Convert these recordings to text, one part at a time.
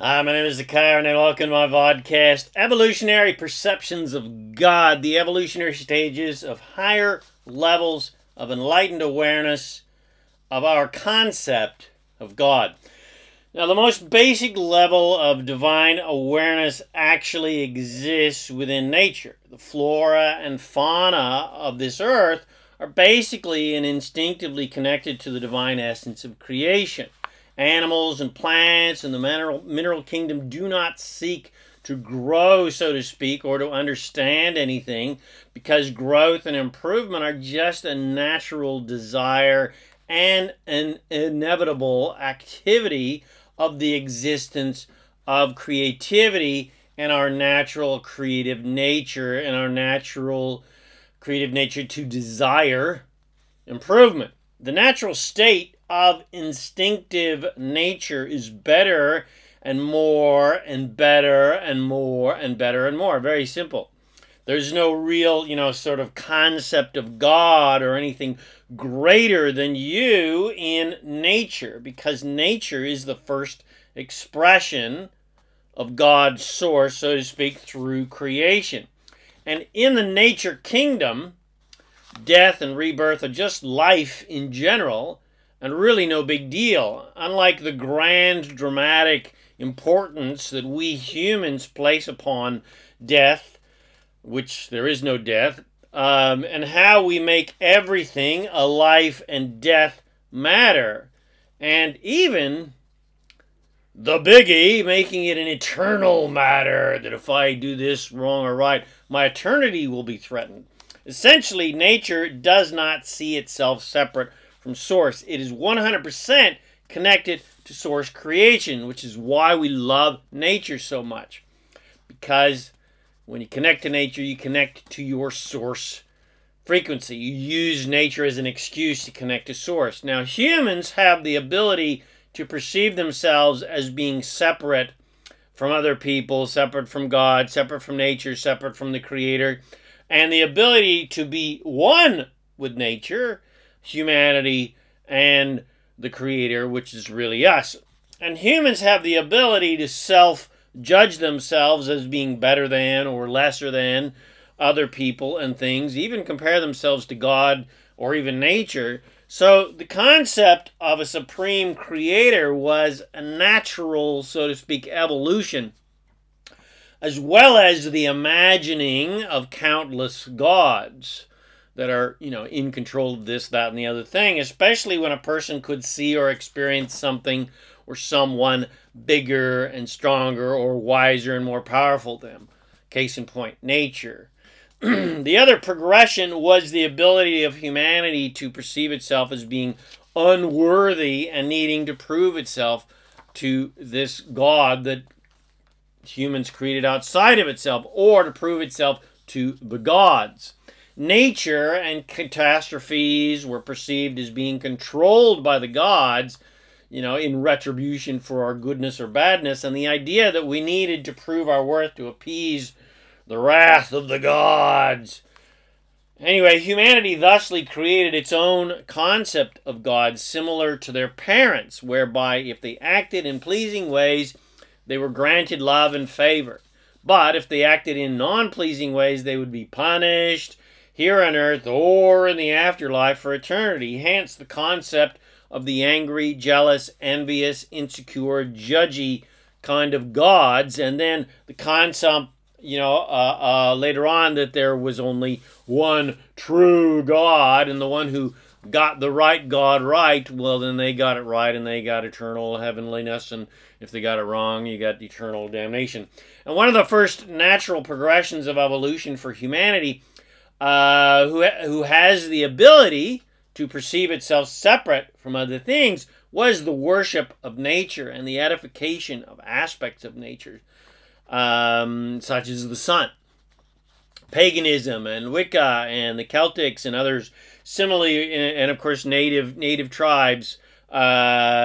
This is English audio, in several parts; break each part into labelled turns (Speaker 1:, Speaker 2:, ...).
Speaker 1: Hi, my name is Zakir, and welcome to my vodcast, Evolutionary Perceptions of God, the evolutionary stages of higher levels of enlightened awareness of our concept of God. Now, the most basic level of divine awareness actually exists within nature. The flora and fauna of this earth are basically and instinctively connected to the divine essence of creation. Animals and plants in the mineral kingdom do not seek to grow, so to speak, or to understand anything, because growth and improvement are just a natural desire and an inevitable activity of the existence of creativity and our natural creative nature to desire improvement. The natural state of instinctive nature is better and more and better and more and better and more. Very simple. There's no real, sort of concept of God or anything greater than you in nature, because nature is the first expression of God's source, so to speak, through creation. And in the nature kingdom, death and rebirth are just life in general, and really no big deal. Unlike the grand dramatic importance that we humans place upon death, which there is no death, and how we make everything a life and death matter. And even the biggie, making it an eternal matter, that if I do this wrong or right, my eternity will be threatened. Essentially, nature does not see itself separate from source. It is 100% connected to source creation, which is why we love nature so much. Because when you connect to nature, you connect to your source frequency. You use nature as an excuse to connect to source. Now, humans have the ability to perceive themselves as being separate from other people, separate from God, separate from nature, separate from the Creator, and the ability to be one with nature, humanity, and the Creator, which is really us. And humans have the ability to self-judge themselves as being better than or lesser than other people and things, even compare themselves to God or even nature. So the concept of a supreme creator was a natural, so to speak, evolution, as well as the imagining of countless gods that are, in control of this, that, and the other thing, especially when a person could see or experience something or someone bigger and stronger or wiser and more powerful than them. Case in point, nature. The other progression was the ability of humanity to perceive itself as being unworthy and needing to prove itself to this God that humans created outside of itself, or to prove itself to the gods. Nature and catastrophes were perceived as being controlled by the gods, in retribution for our goodness or badness, and the idea that we needed to prove our worth to appease the wrath of the gods. Anyway, humanity thusly created its own concept of God similar to their parents, whereby if they acted in pleasing ways, they were granted love and favor. But if they acted in non-pleasing ways, they would be punished here on earth or in the afterlife for eternity. Hence the concept of the angry, jealous, envious, insecure, judgy kind of gods. And then the concept, later on, that there was only one true God, and the one who got the right God right, well, then they got it right and they got eternal heavenliness, and if they got it wrong, you got eternal damnation. And one of the first natural progressions of evolution for humanity, who has the ability to perceive itself separate from other things, was the worship of nature and the edification of aspects of nature, such as the sun. Paganism and Wicca and the Celtics and others, similarly, and of course native tribes,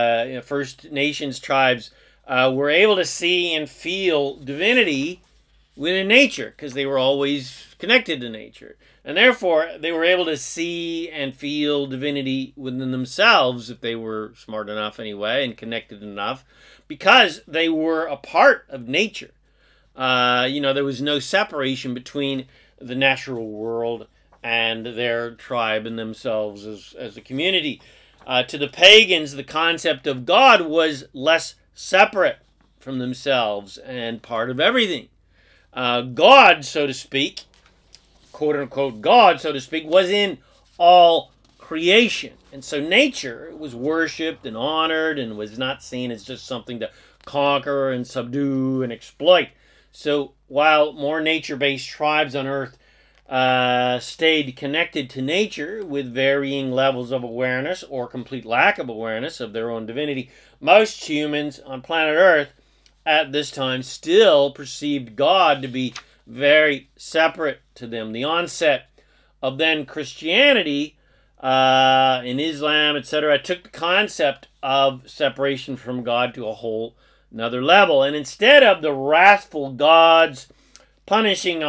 Speaker 1: First Nations tribes, were able to see and feel divinity, within nature because they were always connected to nature. And therefore, they were able to see and feel divinity within themselves if they were smart enough anyway and connected enough because they were a part of nature. There was no separation between the natural world and their tribe and themselves as a community. To the pagans, the concept of God was less separate from themselves and part of everything. God, so to speak, quote-unquote God, so to speak, was in all creation. And so nature was worshipped and honored and was not seen as just something to conquer and subdue and exploit. So while more nature-based tribes on Earth stayed connected to nature with varying levels of awareness or complete lack of awareness of their own divinity, most humans on planet Earth at this time still perceived God to be very separate to them. The onset of then Christianity, in Islam, etc., took the concept of separation from God to a whole another level. And instead of the wrathful gods punishing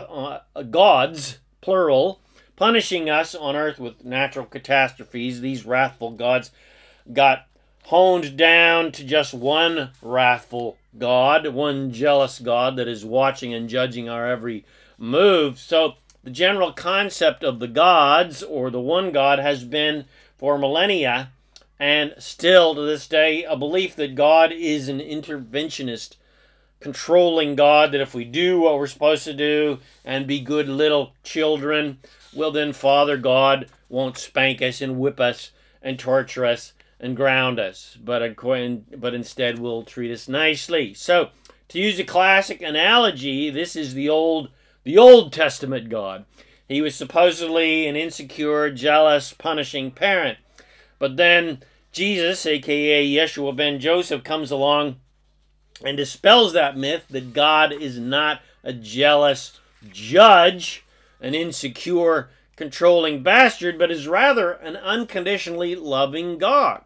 Speaker 1: gods, plural, punishing us on earth with natural catastrophes, these wrathful gods got honed down to just one wrathful God, one jealous God that is watching and judging our every move. So the general concept of the gods, or the one God, has been for millennia, and still to this day, a belief that God is an interventionist, controlling God, that if we do what we're supposed to do and be good little children, well then Father God won't spank us and whip us and torture us and ground us, but instead will treat us nicely. So, to use a classic analogy, this is the Old Testament God. He was supposedly an insecure, jealous, punishing parent. But then Jesus, aka Yeshua ben Joseph, comes along and dispels that myth that God is not a jealous judge, an insecure, controlling bastard, but is rather an unconditionally loving God.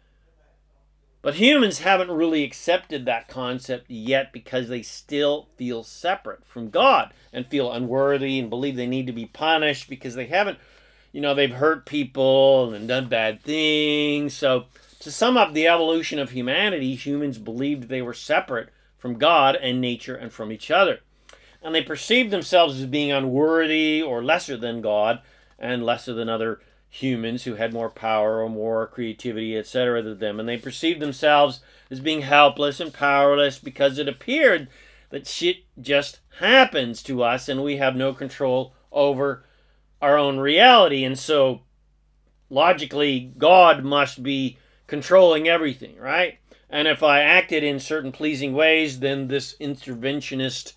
Speaker 1: But humans haven't really accepted that concept yet because they still feel separate from God and feel unworthy and believe they need to be punished because they haven't, they've hurt people and done bad things. So to sum up the evolution of humanity, humans believed they were separate from God and nature and from each other. And they perceived themselves as being unworthy or lesser than God and lesser than other humans who had more power or more creativity, etc. than them. And they perceived themselves as being helpless and powerless because it appeared that shit just happens to us and we have no control over our own reality. And so, logically, God must be controlling everything, right? And if I acted in certain pleasing ways, then this interventionist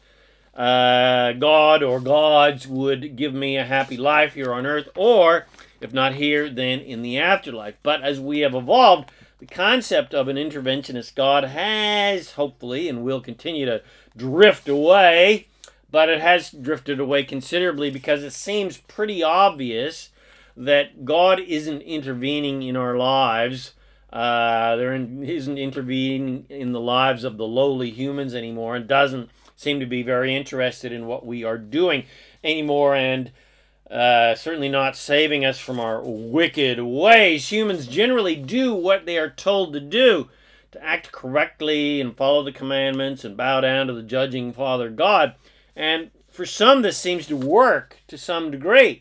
Speaker 1: God or gods would give me a happy life here on earth, or if not here, then in the afterlife. But as we have evolved, the concept of an interventionist God has, hopefully, and will continue to drift away, but it has drifted away considerably because it seems pretty obvious that God isn't intervening in our lives. Isn't intervening in the lives of the lowly humans anymore, and doesn't seem to be very interested in what we are doing anymore, and certainly not saving us from our wicked ways. Humans generally do what they are told to do, to act correctly and follow the commandments and bow down to the judging Father God. And for some, this seems to work to some degree.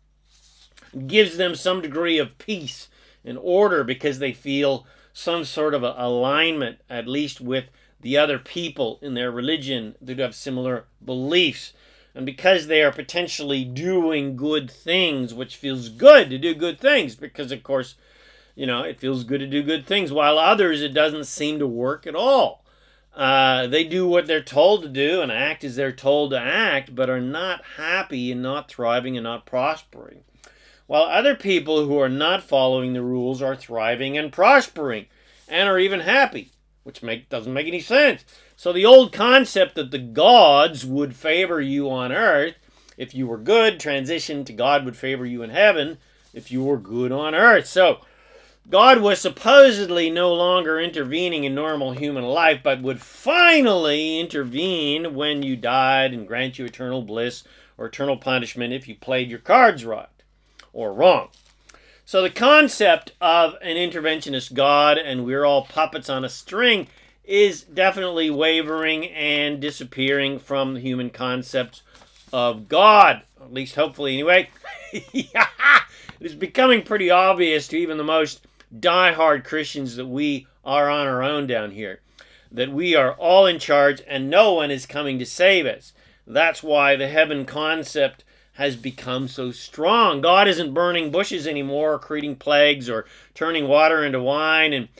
Speaker 1: It gives them some degree of peace and order because they feel some sort of alignment, at least with the other people in their religion that have similar beliefs. And because they are potentially doing good things, which feels good to do good things, because of course, it feels good to do good things, while others it doesn't seem to work at all. They do what they're told to do and act as they're told to act, but are not happy and not thriving and not prospering. While other people who are not following the rules are thriving and prospering and are even happy, which doesn't make any sense. So the old concept that the gods would favor you on earth if you were good transitioned to God would favor you in heaven if you were good on earth. So God was supposedly no longer intervening in normal human life, but would finally intervene when you died and grant you eternal bliss or eternal punishment if you played your cards right or wrong. So the concept of an interventionist God and we're all puppets on a string is definitely wavering and disappearing from the human concepts of God, at least hopefully anyway. It is becoming pretty obvious to even the most die-hard Christians that we are on our own down here, that we are all in charge and no one is coming to save us. That's why the heaven concept has become so strong. God isn't burning bushes anymore, or creating plagues, or turning water into wine, and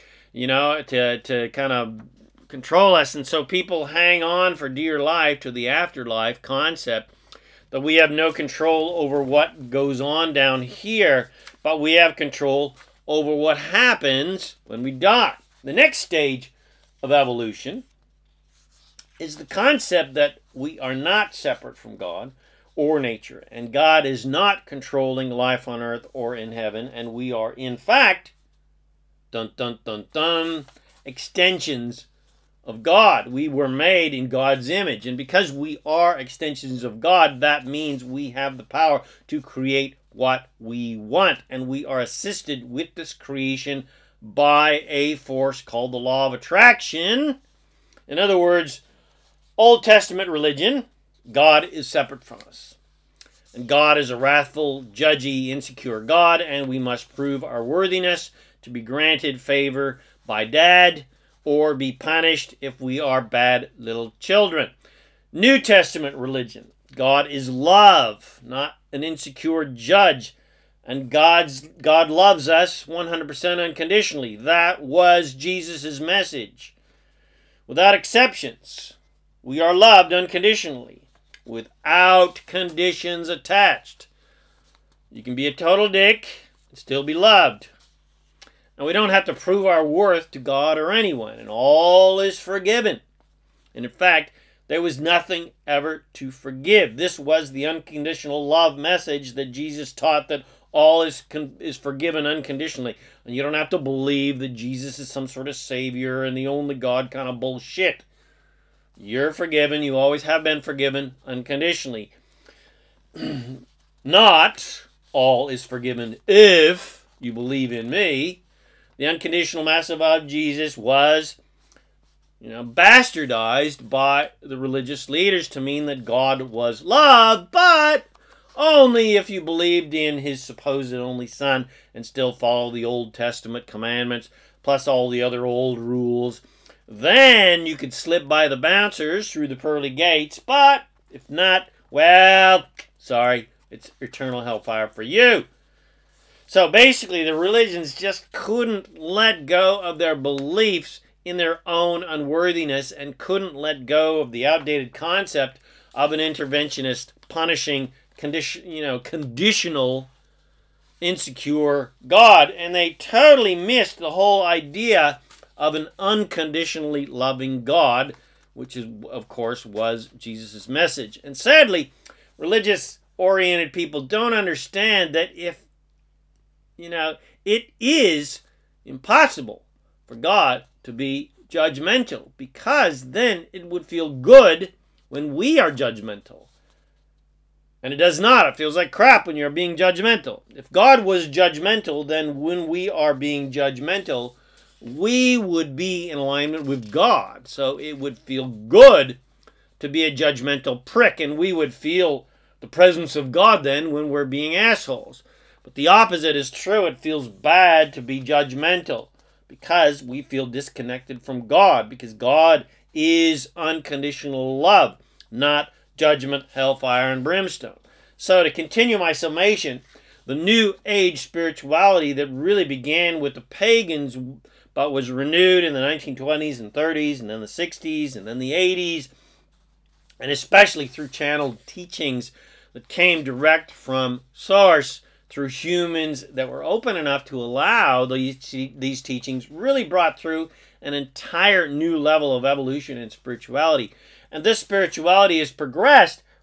Speaker 1: to kind of control us. And so people hang on for dear life to the afterlife concept that we have no control over what goes on down here, but we have control over what happens when we die. The next stage of evolution is the concept that we are not separate from God or nature, and God is not controlling life on earth or in heaven, and we are, in fact, dun dun dun dun, extensions of God. We were made in God's image, and because we are extensions of God, that means we have the power to create what we want, and we are assisted with this creation by a force called the law of attraction. In other words, Old Testament religion, God is separate from us. And God is a wrathful, judgy, insecure God, and we must prove our worthiness to be granted favor by Dad or be punished if we are bad little children. New Testament religion, God is love, not an insecure judge. And God loves us 100% unconditionally. That was Jesus' message. Without exceptions, we are loved unconditionally, without conditions attached. You can be a total dick and still be loved. And we don't have to prove our worth to God or anyone, and all is forgiven. And in fact, there was nothing ever to forgive. This was the unconditional love message that Jesus taught, that all is forgiven unconditionally. And you don't have to believe that Jesus is some sort of savior and the only God kind of bullshit. You're forgiven. You always have been forgiven unconditionally. Not all is forgiven if you believe in me. The unconditional message of Jesus was, bastardized by the religious leaders to mean that God was love, but only if you believed in his supposed only son and still follow the Old Testament commandments, plus all the other old rules. Then you could slip by the bouncers through the pearly gates, but if not, well, sorry, it's eternal hellfire for you. So basically, the religions just couldn't let go of their beliefs in their own unworthiness and couldn't let go of the outdated concept of an interventionist, punishing, conditional, insecure God. And they totally missed the whole idea of an unconditionally loving God, which is, of course, was Jesus' message. And sadly, religious-oriented people don't understand that if, it is impossible for God to be judgmental, because then it would feel good when we are judgmental. And it does not. It feels like crap when you're being judgmental. If God was judgmental, then when we are being judgmental, we would be in alignment with God. So it would feel good to be a judgmental prick, and we would feel the presence of God then when we're being assholes. But the opposite is true. It feels bad to be judgmental because we feel disconnected from God, because God is unconditional love, not judgment, hellfire, and brimstone. So to continue my summation, the New Age spirituality that really began with the pagans but was renewed in the 1920s and 30s and then the 60s and then the 80s, and especially through channeled teachings that came direct from source through humans that were open enough to allow these teachings, really brought through an entire new level of evolution and spirituality. And this spirituality has progressed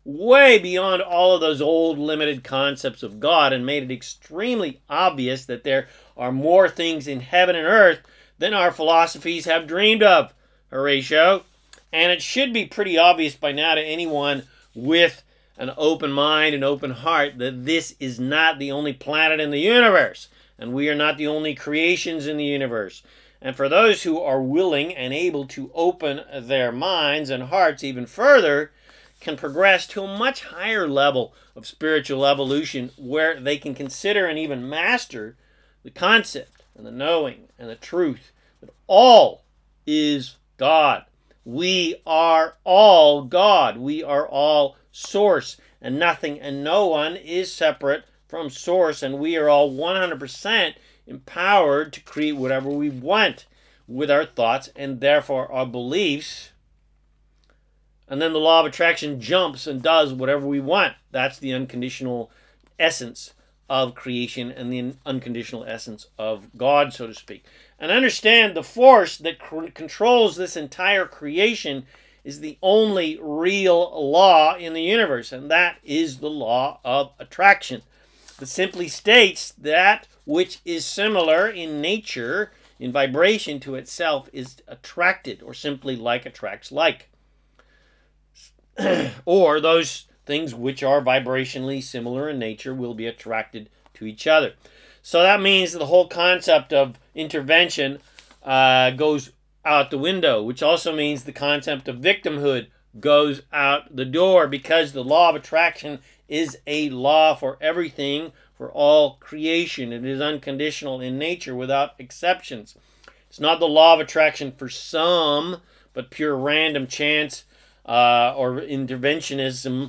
Speaker 1: way beyond all of those old limited concepts of God and made it extremely obvious that there are more things in heaven and earth than our philosophies have dreamed of, Horatio. And it should be pretty obvious by now to anyone with an open mind and open heart that this is not the only planet in the universe, and we are not the only creations in the universe. And for those who are willing and able to open their minds and hearts even further, can progress to a much higher level of spiritual evolution where they can consider and even master the concept and the knowing and the truth that all is God. We are all God. We are all source, and nothing and no one is separate from source, and we are all 100% empowered to create whatever we want with our thoughts and therefore our beliefs. And then the law of attraction jumps and does whatever we want. That's the unconditional essence of creation and the unconditional essence of God, so to speak. And understand the force that controls this entire creation is the only real law in the universe, and that is the law of attraction. It simply states that which is similar in nature, in vibration to itself, is attracted, or simply like attracts like. Or those things which are vibrationally similar in nature will be attracted to each other. So that means the whole concept of intervention goes out the window, which also means the concept of victimhood goes out the door, because the law of attraction is a law for everything, for all creation. It is unconditional in nature without exceptions. It's not the law of attraction for some, but pure random chance or interventionism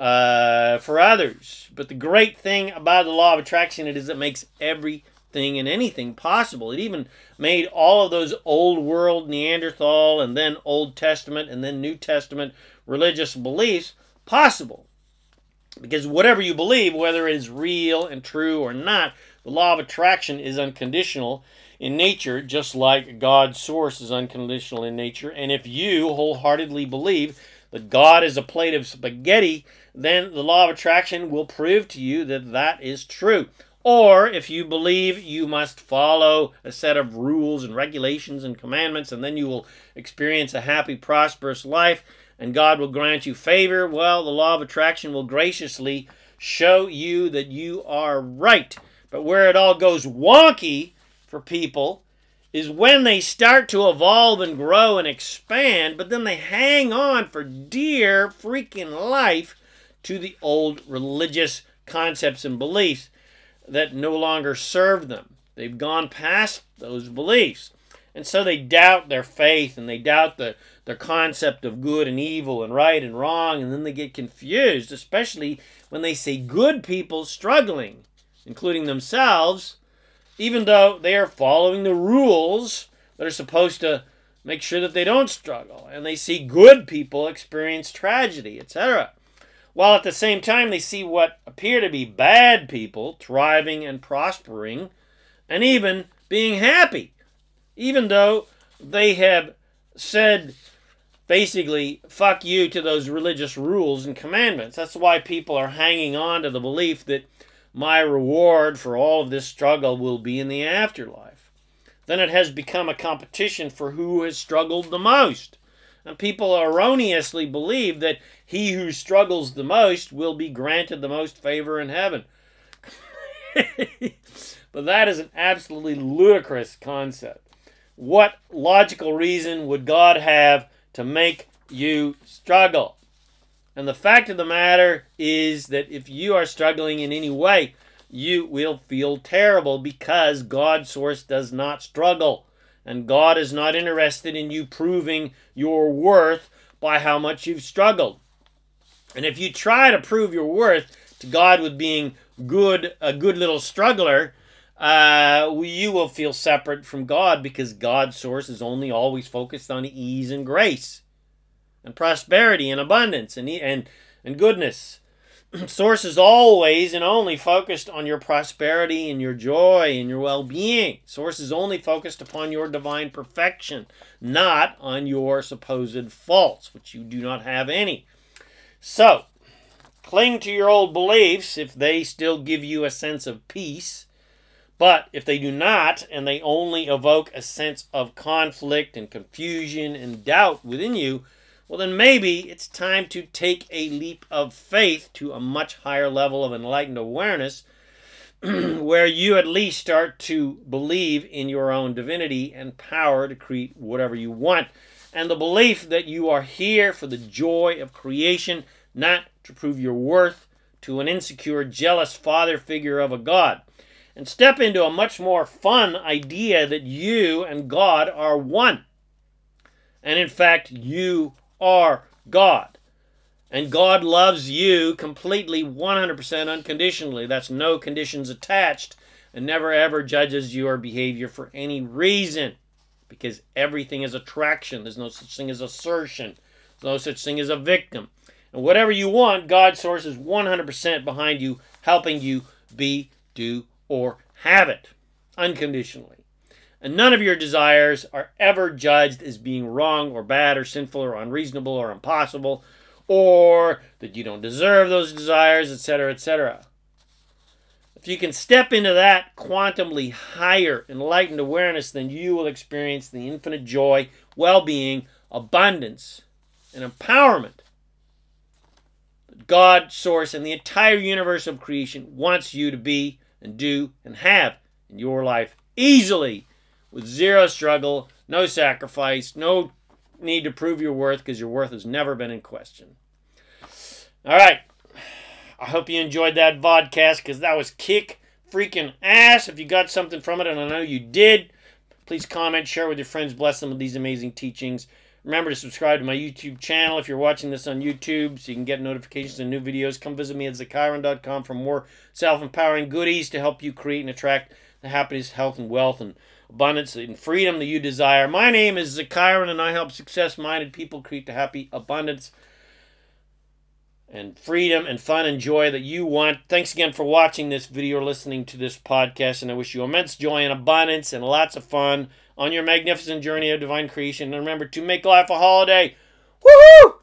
Speaker 1: for others. But the great thing about the law of attraction is it makes everything and anything possible. It even made all of those old world Neanderthal and then Old Testament and then New Testament religious beliefs possible. Because whatever you believe, whether it is real and true or not, the law of attraction is unconditional in nature, just like God's source is unconditional in nature. And if you wholeheartedly believe that God is a plate of spaghetti, then the law of attraction will prove to you that that is true. Or if you believe you must follow a set of rules and regulations and commandments, and then you will experience a happy, prosperous life, and God will grant you favor, well, the law of attraction will graciously show you that you are right. But where it all goes wonky for people is when they start to evolve and grow and expand, but then they hang on for dear freaking life to the old religious concepts and beliefs that no longer serve them. They've gone past those beliefs. And so they doubt their faith, and they doubt their concept of good and evil and right and wrong, and then they get confused, especially when they see good people struggling, including themselves, even though they are following the rules that are supposed to make sure that they don't struggle. And they see good people experience tragedy, etc. While at the same time they see what appear to be bad people thriving and prospering and even being happy, even though they have said basically fuck you to those religious rules and commandments. That's why people are hanging on to the belief that my reward for all of this struggle will be in the afterlife. Then it has become a competition for who has struggled the most. And people erroneously believe that he who struggles the most will be granted the most favor in heaven. But that is an absolutely ludicrous concept. What logical reason would God have to make you struggle? And the fact of the matter is that if you are struggling in any way, you will feel terrible, because God's source does not struggle. And God is not interested in you proving your worth by how much you've struggled. And if you try to prove your worth to God with being good, a good little struggler, you will feel separate from God, because God's source is only always focused on ease and grace and prosperity and abundance and goodness. Source is always and only focused on your prosperity and your joy and your well-being. Source is only focused upon your divine perfection, not on your supposed faults, which you do not have any. So, Cling to your old beliefs if they still give you a sense of peace. But if they do not, and they only evoke a sense of conflict and confusion and doubt within you, well then maybe it's time to take a leap of faith to a much higher level of enlightened awareness where you at least start to believe in your own divinity and power to create whatever you want. And the belief that you are here for the joy of creation, not to prove your worth to an insecure, jealous father figure of a God. And step into a much more fun idea that you and God are one. And in fact, you are God. And God loves you completely, 100% unconditionally. That's no conditions attached, and never ever judges your behavior for any reason. Because everything is attraction. There's no such thing as assertion. There's no such thing as a victim. And whatever you want, God's source is 100% behind you, helping you be, do, or have it unconditionally. And none of your desires are ever judged as being wrong or bad or sinful or unreasonable or impossible, or that you don't deserve those desires, etc., etc. If you can step into that quantumly higher enlightened awareness, then you will experience the infinite joy, well-being, abundance, and empowerment that God, Source, and the entire universe of creation wants you to be and do and have in your life easily, with zero struggle, no sacrifice, no need to prove your worth, because your worth has never been in question. All right. I hope you enjoyed that vodcast, because that was kick freaking ass. If you got something from it, and I know you did, please comment, share with your friends, bless them with these amazing teachings. Remember to subscribe to my YouTube channel if you're watching this on YouTube, so you can get notifications of new videos. Come visit me at ZaKaiRan.com for more self-empowering goodies to help you create and attract the happiness, health, and wealth, and abundance and freedom that you desire. My name is ZaKaiRan, and I help success-minded people create the happy abundance and freedom and fun and joy that you want. Thanks again for watching this video or listening to this podcast, and I wish you immense joy and abundance and lots of fun on your magnificent journey of divine creation. And remember to make life a holiday. Woohoo!